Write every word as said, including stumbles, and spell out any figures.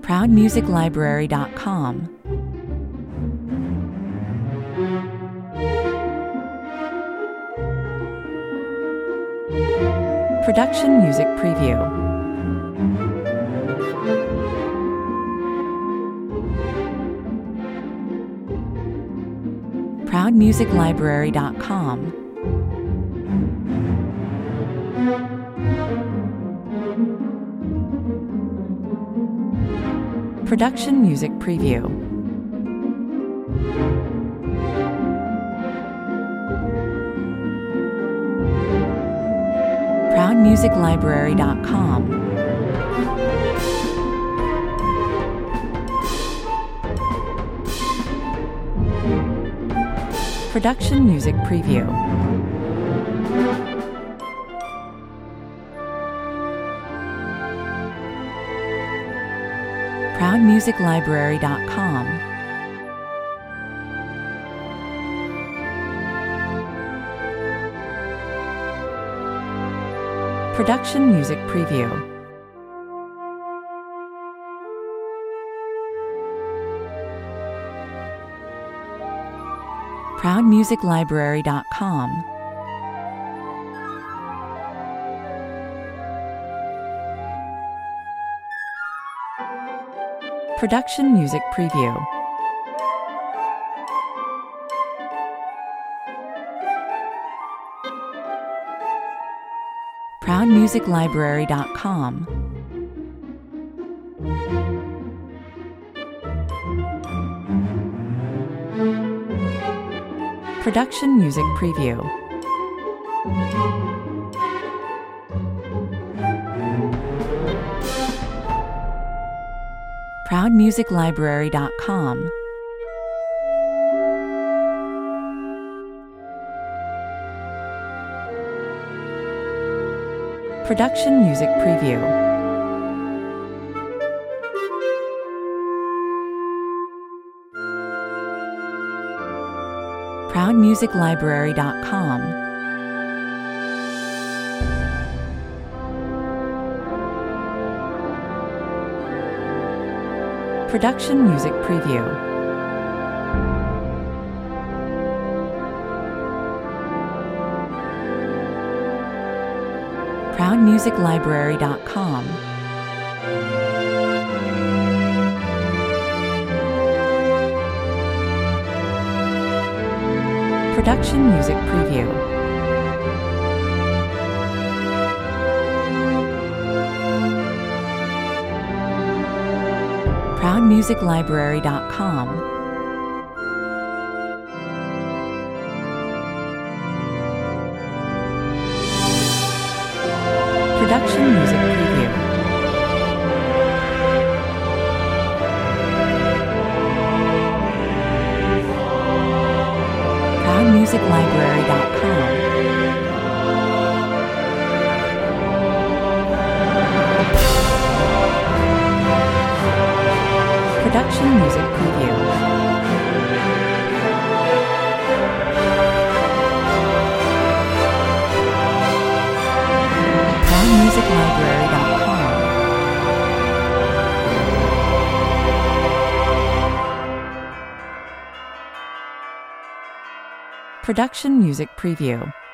proud music library dot com. Production Music Preview. proud music library dot com. Production Music Preview. proud music library dot com. Production Music Preview. proud music library dot com. Production Music Preview. proud music library dot com. Production Music Preview. proud music library dot com. Production Music Preview. proud music library dot com. Production Music Preview. proud music library dot com. Production Music Preview. proud music library dot com. Production Music Preview. proud music library dot com. Production Music Preview. proud music library dot com. Production Music Preview. proud music library dot com. Production Music Preview.